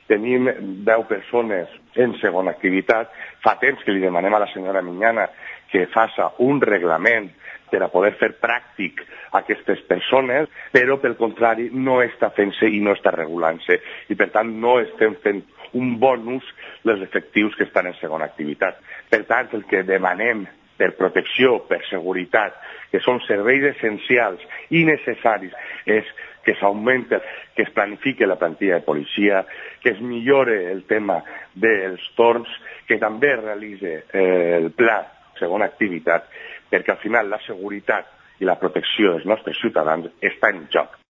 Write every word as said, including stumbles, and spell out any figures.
tenim deu persones en segona activitat. Fa temps que li demanem a la senyora Miñana que faça un reglament per a poder fer pràctic aquestes persones, però pel contrari no està fent-se i no està regulant-se, i per tant no estem fent un bon ús dels efectius que estan en segona activitat. Per tant, el que demanem per protecció, per seguretat, que són serveis essencials i necessaris, és que s'augmenti, que es planifique la plantilla de policia, que es millore el tema dels torns, que també es realitzi eh, el pla segona activitat, perquè al final la seguretat i la protecció dels nostres ciutadans està en joc.